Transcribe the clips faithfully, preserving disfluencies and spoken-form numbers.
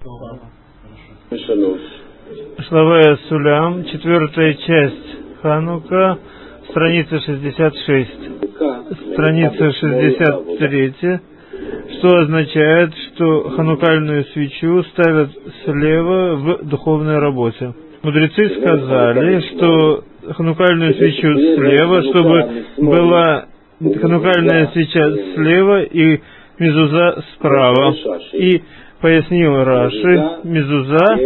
Шлаве Сулям, четвертая часть Ханука, страница шестьдесят шесть. Страница шестьдесят три, что означает, что ханукальную свечу ставят слева в духовной работе. Мудрецы сказали, что ханукальную свечу слева, чтобы была ханукальная свеча слева и мезуза справа. И пояснил Раши, мезуза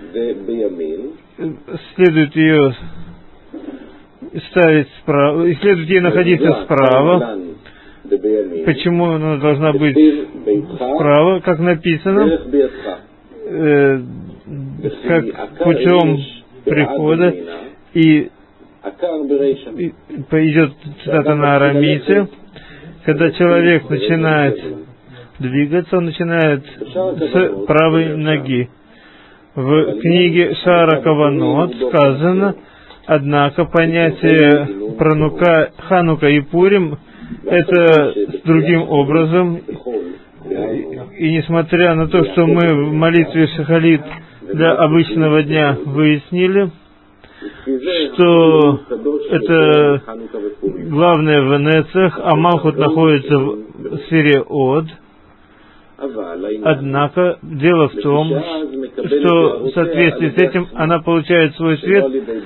следует ее ставить справа, и следует ей находиться справа. Почему она должна быть справа, как написано, э, как путем прихода, и, и идет цитата на арамейце, когда человек начинает двигаться, он начинает с правой ноги. В книге Шара Каванот сказано, однако понятие пранука, Ханука и Пурим это с другим образом, и несмотря на то, что мы в молитве Шахалит для обычного дня выяснили, что это главное в Нецах, а Малхут находится в сфере Од. Однако дело в том, что в соответствии с этим она получает свой свет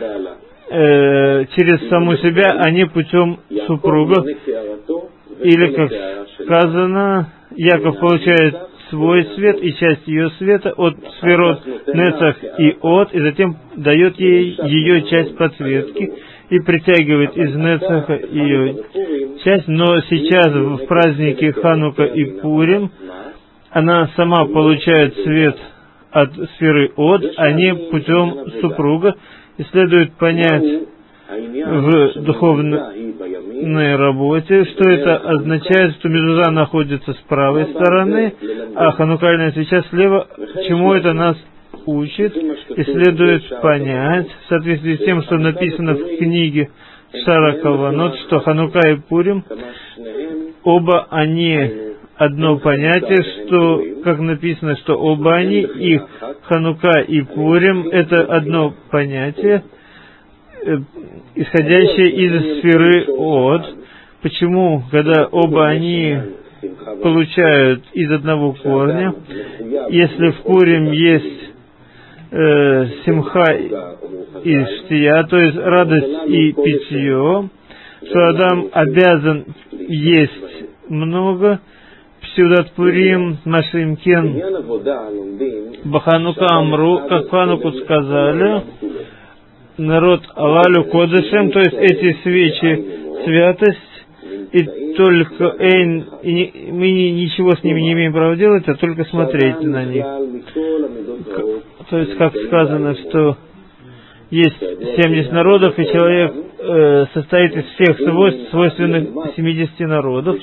э, через саму себя, а не путем супруга. Или, как сказано, Яков получает свой свет и часть ее света от сферот Нецах и Од, и затем дает ей ее часть подсветки и притягивает из Нецаха ее часть. Но сейчас в празднике Ханука и Пурим она сама получает свет от сферы Од, а не путем супруга, и следует понять в духовной работе, что это означает, что мезуза находится с правой стороны, а ханукальная свеча слева. Чему это нас учит? И следует понять, в соответствии с тем, что написано в книге Шара Каванот, что Ханука и Пурим, оба они одно понятие, что, как написано, что оба они, и Ханука и Пурим, это одно понятие, исходящее из сферы Од. Почему, когда оба они получают из одного корня, если в Пурим есть э, симха и штия, то есть радость и питье, что Адам обязан есть много, Псюдат Пурим, Машимкен, Баханука Амру, как Хануку сказали, народ Алалю Кодышем, то есть эти свечи святость, и только эйн, и мы ничего с ними не имеем права делать, а только смотреть на них. То есть, как сказано, что есть семьдесят народов, и человек э, состоит из всех свойств, свойственных семидесяти народов.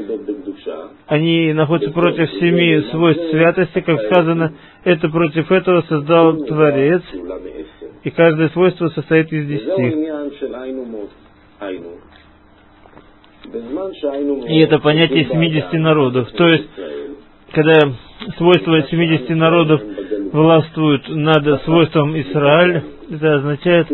Они находятся против семи свойств святости, как сказано, это против этого создал Творец, и каждое свойство состоит из десяти. И это понятие семидесяти народов. То есть, когда свойства семидесяти народов властвуют над свойством Израиль, это означает,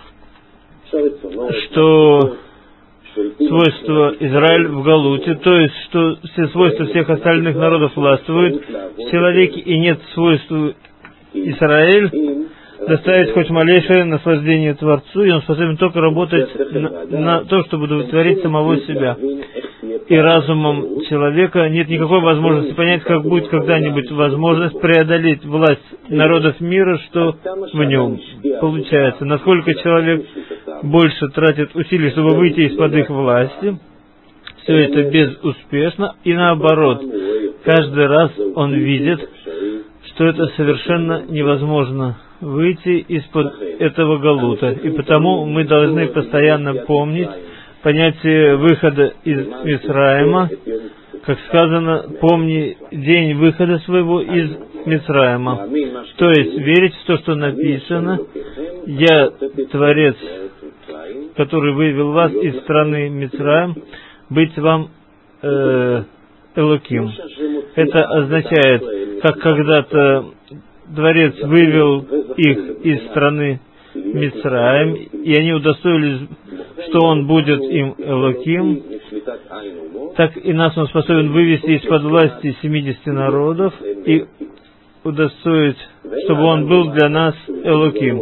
что свойства Израиль в Галуте, то есть, что все свойства всех остальных народов властвуют в человеке, и нет свойства Израиль доставить хоть малейшее наслаждение Творцу, и он способен только работать на, на то, чтобы удовлетворить самого себя. И разумом человека нет никакой возможности понять, как будет когда-нибудь возможность преодолеть власть народов мира, что в нем получается. Насколько человек больше тратит усилий, чтобы выйти из-под их власти, все это безуспешно, и наоборот, каждый раз он видит, что это совершенно невозможно выйти из-под этого галута. И потому мы должны постоянно помнить понятие выхода из Мицраима, как сказано, помни день выхода своего из Мицраима. То есть верить в то, что написано, я Творец, который вывел вас из страны Мицраим, быть вам э, Элоким. Это означает как когда-то Творец вывел их из страны Мицраим, и они удостоились, что Он будет им Элоким, так и нас Он способен вывести из-под власти семидесяти народов и удостоить, чтобы Он был для нас Элоким.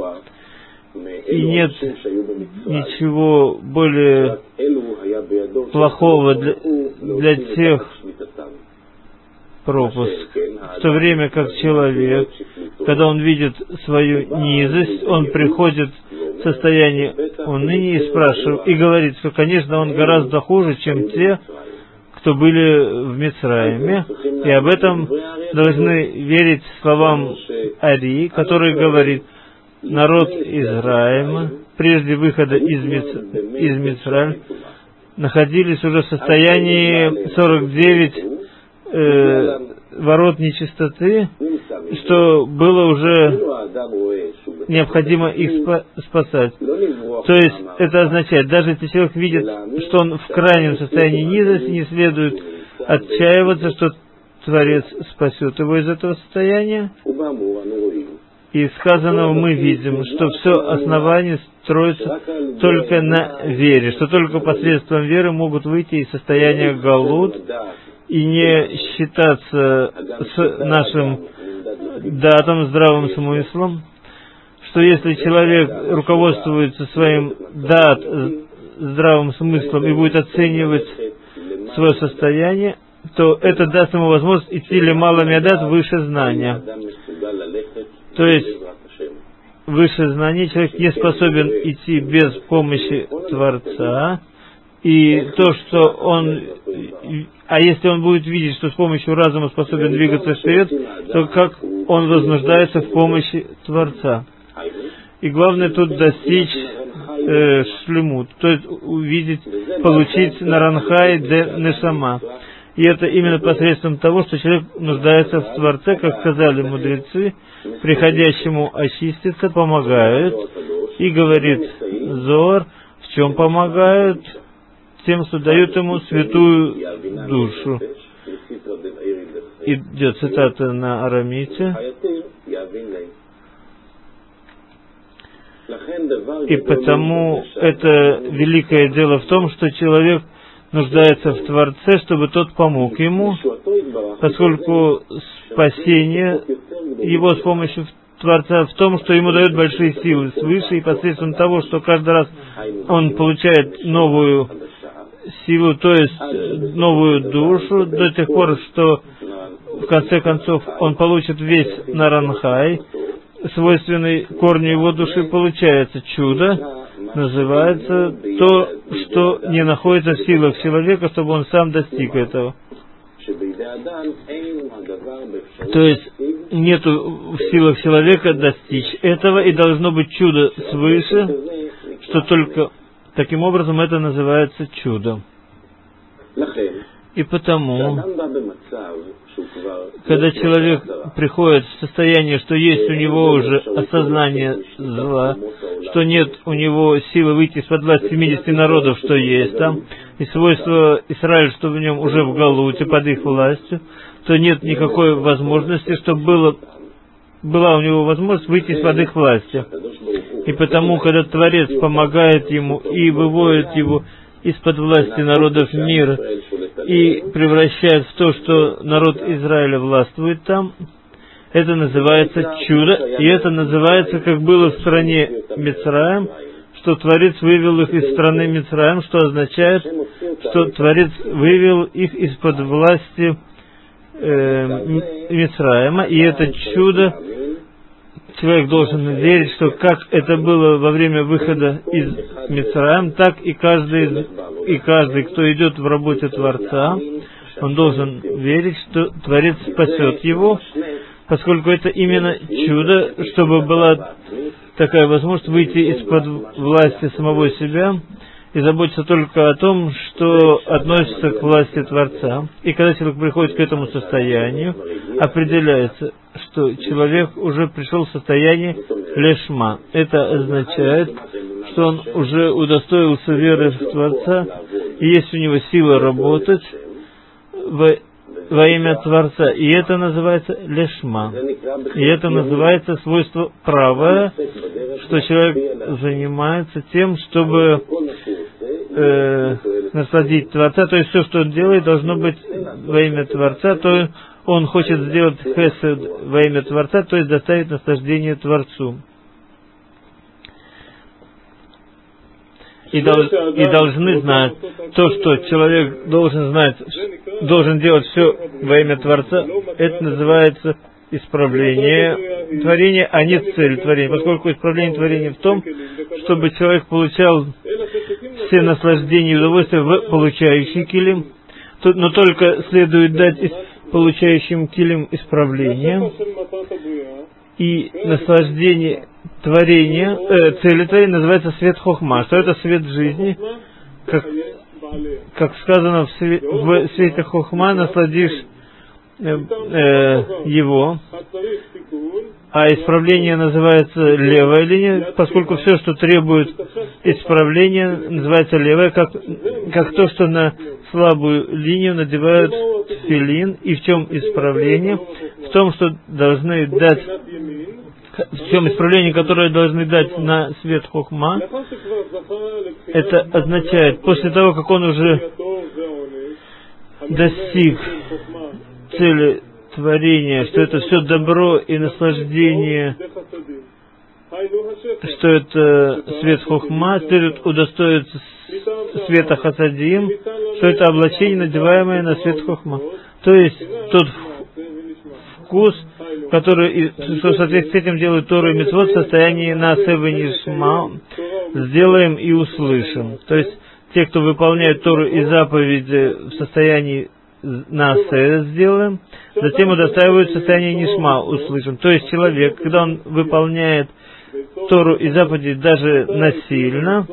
И нет ничего более плохого для, для тех пропуск, в то время как человек, когда он видит свою низость, он приходит в состояние уныния и спрашивает, и говорит, что, конечно, он гораздо хуже, чем те, кто были в Мицраиме, и об этом должны верить словам Арии, который говорит, народ Израиля, прежде выхода из, Миц... из Мицраима, находились уже в состоянии сорок девять э, ворот нечистоты, что было уже необходимо их спа- спасать. То есть это означает, даже если человек видит, что он в крайнем состоянии низости, не следует отчаиваться, что Творец спасет его из этого состояния. И сказанного мы видим, что все основание строится только на вере, что только посредством веры могут выйти из состояния галут и не считаться с нашим датом, здравым смыслом, что если человек руководствуется своим дат, здравым смыслом и будет оценивать свое состояние, то это даст ему возможность идти лемала дат выше знания. То есть, выше знания человек не способен идти без помощи Творца, и то, что он... А если он будет видеть, что с помощью разума способен двигаться вперед, то как он вознуждается в помощи Творца. И главное тут достичь э, шлемут, то есть увидеть, получить наранхай де нешама. И это именно посредством того, что человек нуждается в Творце, как сказали мудрецы, приходящему очиститься помогают. И говорит Зоар, в чем помогают? Тем, что дают ему святую душу. Идет цитата на арамите. И потому это великое дело в том, что человек нуждается в Творце, чтобы тот помог ему, поскольку спасение его с помощью Творца в том, что ему дают большие силы свыше, и посредством того, что каждый раз он получает новую силу, то есть новую душу, до тех пор, что в конце концов он получит весь наранхай, свойственный корню его души, получается чудо, называется то, что не находится в силах человека, чтобы он сам достиг этого. То есть нету в силах человека достичь этого, и должно быть чудо свыше, что только таким образом это называется чудом. И потому, когда человек приходит в состояние, что есть у него уже осознание зла, что нет у него силы выйти из-под власти семидесяти народов, что есть там, и свойство Израиля, что в нем уже в галуте, под их властью, то нет никакой возможности, чтобы было, была у него возможность выйти из-под их власти. И потому, когда Творец помогает ему и выводит его из-под власти народов мира и превращает в то, что народ Израиля властвует там, это называется чудо, и это называется, как было в стране Мицраим, что Творец вывел их из страны Мицраим, что означает, что Творец вывел их из-под власти э, Мицраима, и это чудо. Человек должен верить, что как это было во время выхода из Мицраим, так и каждый, и каждый, кто идет в работе Творца, он должен верить, что Творец спасет его, поскольку это именно чудо, чтобы была такая возможность выйти из-под власти самого себя и заботиться только о том, что относится к власти Творца. И когда человек приходит к этому состоянию, определяется, что человек уже пришел в состояние лешма. Это означает, что он уже удостоился веры в Творца, и есть у него сила работать в во имя Творца. И это называется лешма. И это называется свойство правое, что человек занимается тем, чтобы э, насладить Творца. То есть все, что он делает, должно быть во имя Творца. То он хочет сделать хесед во имя Творца, то есть доставить наслаждение Творцу. И, дол, и должны знать то, что человек должен знать, должен делать все во имя Творца, это называется исправление творения, а не цель творения, поскольку исправление творения в том, чтобы человек получал все наслаждения и удовольствия в получающий килим, но только следует дать получающим килим исправление и наслаждение творения, э, цели творения называется свет хохма. Что это свет жизни? Как, как сказано в, све, в свете хохма, насладишь э, э, его. А исправление называется левая линия, поскольку все, что требует исправления, называется левая, как, как то, что на слабую линию надевают тфилин. И в чем исправление? В том, что должны дать, в чем исправление, которое должны дать на свет хохма, это означает, после того, как он уже достиг цели творения, что это все добро и наслаждение, что это свет хохма, следует удостоиться света хасадим, что это облачение, надеваемое на свет хохма. То есть тот вкус, который, что в соответствии с этим делают Тору и Мицвот в состоянии наасева нишма, сделаем и услышим. То есть те, кто выполняет Тору и заповеди в состоянии наасе, сделаем, затем удостаивают состояние нишма, услышим. То есть человек, когда он выполняет Тору и заповеди даже насильно,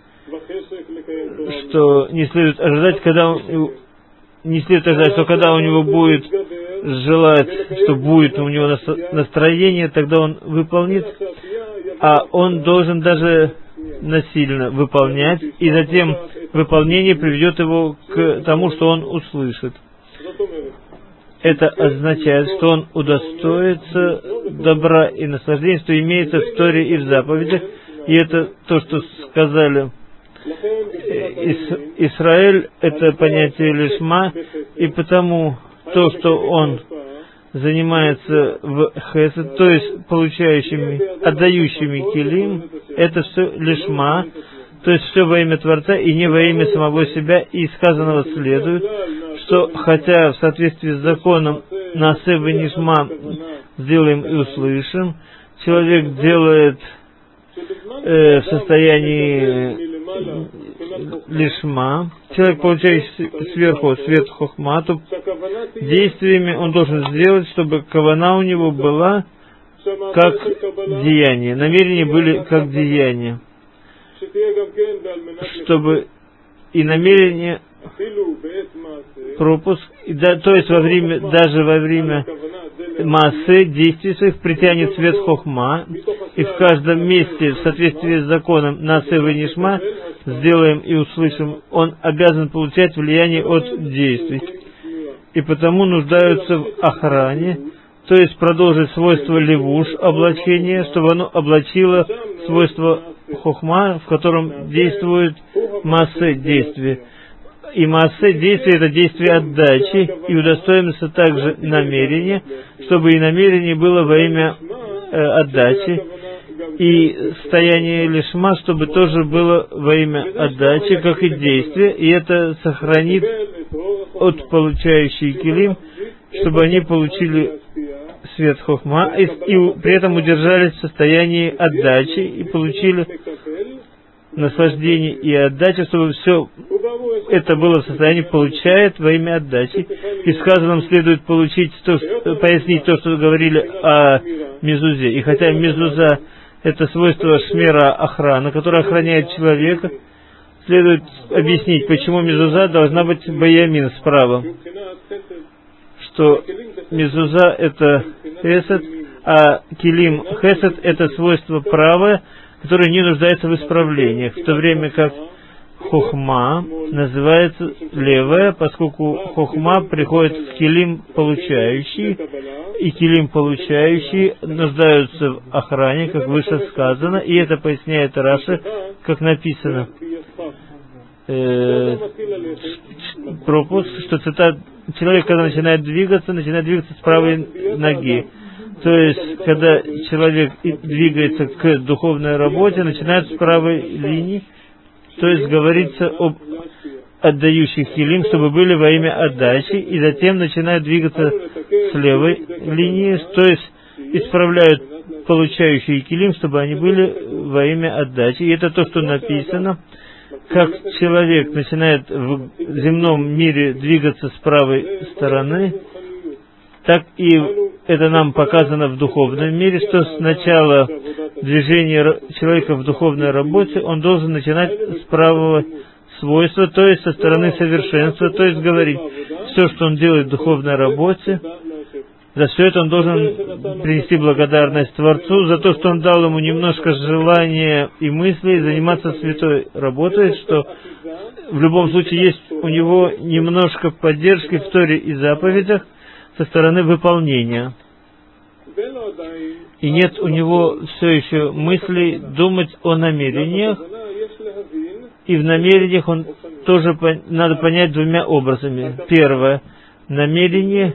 что не следует ожидать, когда он, не следует ожидать, что когда у него будет желать, что будет у него настроение, тогда он выполнит, а он должен даже насильно выполнять, и затем выполнение приведет его к тому, что он услышит. Это означает, что он удостоится добра и наслаждения, что имеется в Торе и в заповедях, и это то, что сказали Ис- Исраэль, это понятие лишма, и потому то, что он занимается в хесед, то есть получающими, отдающими килим, это все лишма, то есть все во имя Творца и не во имя самого себя, и сказанного следует, что хотя в соответствии с законом наасе венишма сделаем и услышим, человек делает э, в состоянии лишма, человек получает сверху свет хохма, то действиями он должен сделать, чтобы кавана у него была как деяние, намерения были как деяние, чтобы и намерение пропуск, и да, то есть во время, даже во время массы действий своих притянет свет хохма, и в каждом месте в соответствии с законом наасе венишма сделаем и услышим, он обязан получать влияние от действий, и потому нуждаются в охране, то есть продолжить свойство левуш, облачения, чтобы оно облачило свойство хохма, в котором действует масса действия. И масса действия — это действие отдачи, и удостоимся также намерения, чтобы и намерение было во имя э, отдачи, и состояние лишма, чтобы тоже было во имя отдачи, как и действие, и это сохранит от получающих килим, чтобы они получили свет хохма, и, и при этом удержались в состоянии отдачи, и получили наслаждение и отдача, чтобы все это было в состоянии получает во имя отдачи. И сказанным следует получить то, что, пояснить то, что говорили о мезузе. И хотя мезуза — это свойство шмера, охрана, которая охраняет человека, следует объяснить, почему мезуза должна быть баямин справа. Что мезуза — это хесед, а килим хесед — это свойство правое, которое не нуждается в исправлениях, в то время как хохма называется левая, поскольку хохма приходит в килим получающий, и килим получающие нуждаются в охране, как выше сказано, и это поясняет Раши, как написано. Э, пропуск, что цитат, человек, когда начинает двигаться, начинает двигаться с правой ноги. То есть, когда человек двигается к духовной работе, начинает с правой линии, то есть говорится об отдающих килим, чтобы были во имя отдачи, и затем начинают двигаться с левой линии, то есть исправляют получающие килим, чтобы они были во имя отдачи. И это то, что написано, как человек начинает в земном мире двигаться с правой стороны, так и это нам показано в духовном мире, что сначала движение человека в духовной работе, он должен начинать с правого свойства, то есть со стороны совершенства, то есть говорить, все, что он делает в духовной работе, за все это он должен принести благодарность Творцу, за то, что он дал ему немножко желания и мыслей заниматься святой работой, что в любом случае есть у него немножко поддержки в Торе и заповедях со стороны выполнения. И нет у него все еще мыслей думать о намерениях, и в намерениях он тоже надо понять двумя образами. Первое, намерение,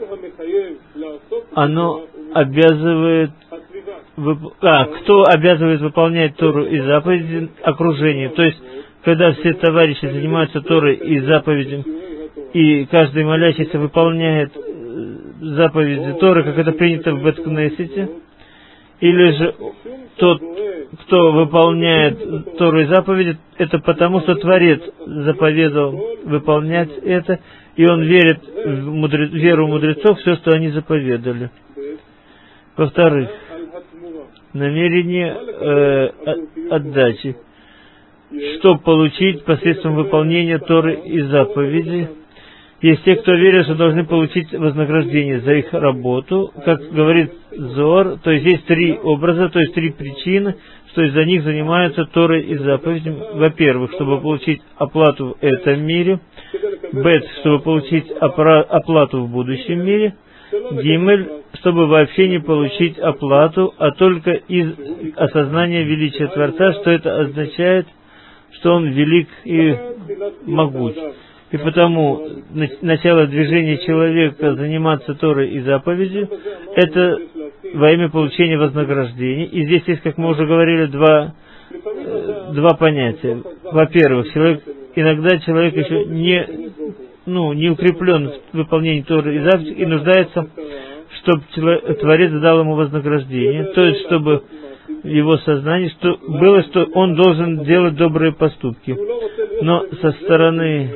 оно обязывает, вып... а, кто обязывает выполнять Тору и заповеди? Окружение. То есть, когда все товарищи занимаются Торой и заповедями, и каждый молящийся выполняет заповеди Торы, как это принято в Бет-Кнессете, или же тот, кто выполняет Тору и заповеди, это потому, что Творец заповедовал выполнять это, и он верит в мудрец, веру мудрецов, все, что они заповедали. Во-вторых, намерение э, отдачи, что получить посредством выполнения Торы и заповедей. Есть те, кто верит, что должны получить вознаграждение за их работу, как говорит Зоар, то есть есть три образа, то есть три причины, что из-за них занимаются Торой и заповедями. Во-первых, чтобы получить оплату в этом мире, бет, чтобы получить оплату в будущем мире, гимель, чтобы вообще не получить оплату, а только из осознания величия Творца, что это означает, что Он велик и могуч. И потому начало движения человека заниматься Торой и заповедью – это во имя получения вознаграждения. И здесь есть, как мы уже говорили, два, э, два понятия. Во-первых, человек, иногда человек еще не, ну, не укреплен в выполнении Торы и заповедей и нуждается, чтобы человек, Творец дал ему вознаграждение, то есть чтобы в его сознании что было, что он должен делать добрые поступки. Но со стороны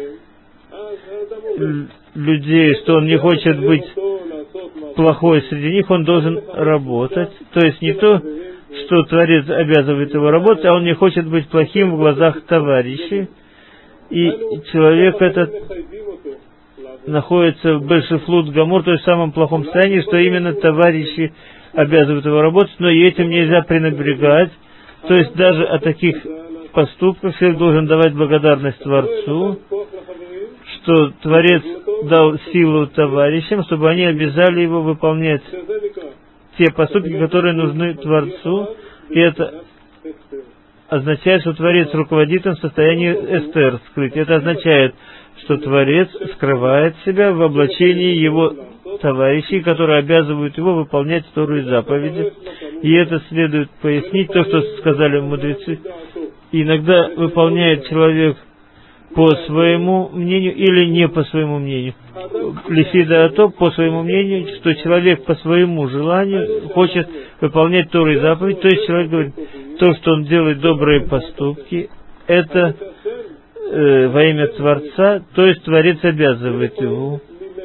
людей, что он не хочет быть плохой среди них, он должен работать. То есть не то, что Творец обязывает его работать, а он не хочет быть плохим в глазах товарищей. И человек этот находится в Бешефлут Гамур, то есть в самом плохом состоянии, что именно товарищи обязывают его работать, но и этим нельзя пренебрегать. То есть даже о таких поступках человек должен давать благодарность Творцу, что Творец дал силу товарищам, чтобы они обязали его выполнять те поступки, которые нужны Творцу, и это означает, что Творец руководит им в состоянии эстер, скрыть. Это означает, что Творец скрывает себя в облачении его товарищей, которые обязывают его выполнять Тору и заповеди. И это следует пояснить, то, что сказали мудрецы. И иногда выполняет человек по своему мнению или не по своему мнению. Лисида то, по своему мнению, что человек по своему желанию хочет выполнять Тору и заповедь. То есть человек говорит, то, что он делает добрые поступки, это э, во имя Творца, то есть Творец обязывает его.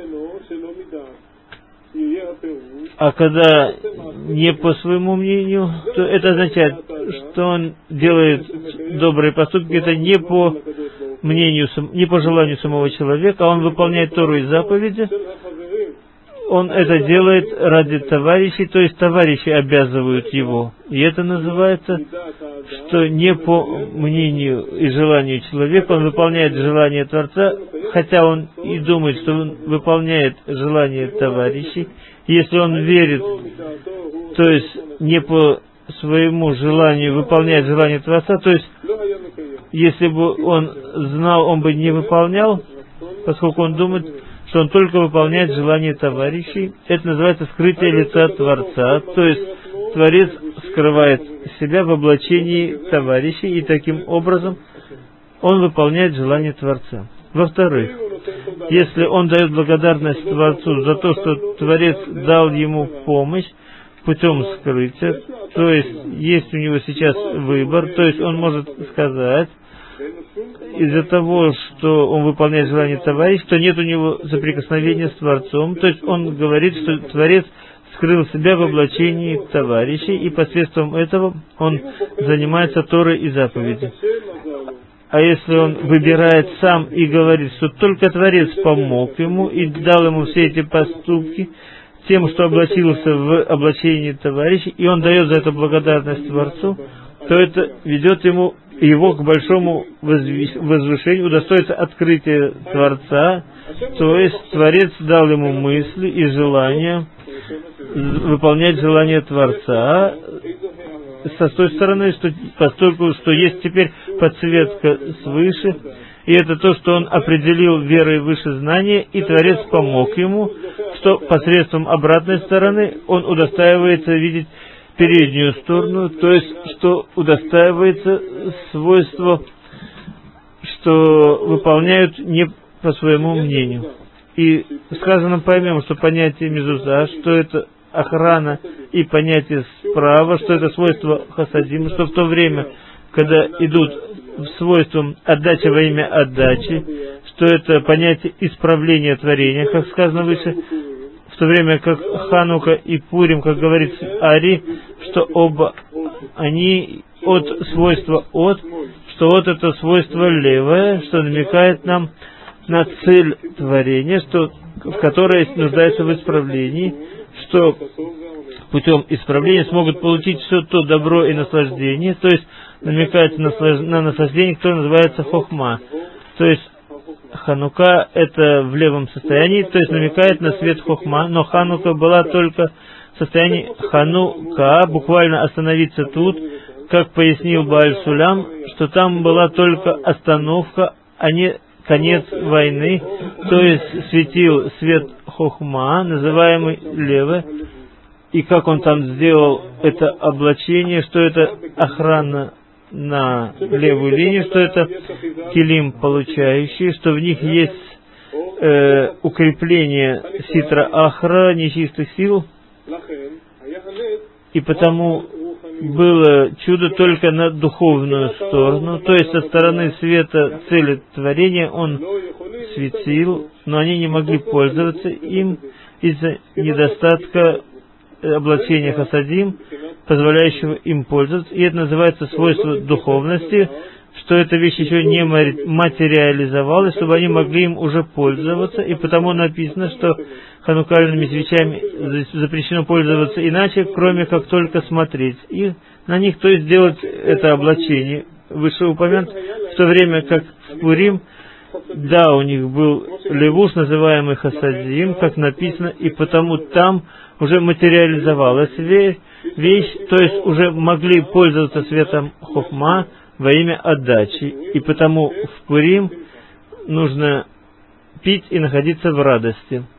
А когда не по своему мнению, то это означает, что он делает добрые поступки, это не по мнению, не по желанию самого человека, а он выполняет Тору и заповеди он это делает ради товарищей, то есть товарищи обязывают его. И это называется, что не по мнению и желанию человека он выполняет желание Творца, хотя он и думает, что он выполняет желание товарищей. Если он верит, то есть не по своему желанию выполняет желание Творца, то есть если бы он знал, он бы не выполнял, поскольку он думает, что он только выполняет желание товарищей. Это называется скрытие лица Творца, то есть Творец скрывает себя в облачении товарищей, и таким образом он выполняет желание Творца. Во-вторых, если он дает благодарность Творцу за то, что Творец дал ему помощь путем скрытия, то есть есть у него сейчас выбор, то есть он может сказать, из-за того, что он выполняет желание товарища, то нет у него соприкосновения с Творцом, то есть он говорит, что Творец скрыл себя в облачении товарищей, и посредством этого он занимается Торой и заповедью. А если он выбирает сам и говорит, что только Творец помог ему и дал ему все эти поступки, тем, что облачился в облачении товарищей, и он дает за это благодарность Творцу, то это ведет ему его к большому возвышению, удостоится открытия Творца, то есть Творец дал ему мысли и желания выполнять желание Творца, с той стороны, что, поскольку что есть теперь подсветка свыше, и это то, что он определил верой выше знания, и Творец помог ему, что посредством обратной стороны он удостаивается видеть переднюю сторону, то есть, что удостаивается свойства, что выполняют не по своему мнению. И сказано, поймем, что понятие мезуза, что это охрана, и понятие справа, что это свойство хасадима, что в то время, когда идут свойством отдача во имя отдачи, что это понятие исправления творения, как сказано выше, в то время как Ханука и Пурим, как говорит Ари, что оба они от свойства от, что от это свойство левое, что намекает нам на цель творения, что, в которой нуждается в исправлении, что путем исправления смогут получить все то добро и наслаждение, то есть намекается на, на наслаждение, которое называется хохма. То есть Ханука это в левом состоянии, то есть намекает на свет хохма, но Ханука была только в состоянии Ханука, буквально остановиться тут, как пояснил Бааль Сулям, что там была только остановка, а не конец войны, то есть светил свет хохма, называемый левый, и как он там сделал это облачение, что это охрана на левую линию, что это килим получающие, что в них есть э, укрепление ситра ахра, нечистых сил, и потому было чудо только на духовную сторону, то есть со стороны света цели творения он светил, но они не могли пользоваться им из-за недостатка облачения хасадим, позволяющего им пользоваться, и это называется свойство духовности, что эта вещь еще не материализовалась, чтобы они могли им уже пользоваться, и потому написано, что ханукальными свечами запрещено пользоваться иначе, кроме как только смотреть и на них, то есть сделать это облачение, вышеупомянут, в то время как в Пурим, да, у них был левуш, называемый хасадим, как написано, и потому там уже материализовалась вещь, то есть уже могли пользоваться светом хохма во имя отдачи, и потому в Пурим нужно пить и находиться в радости.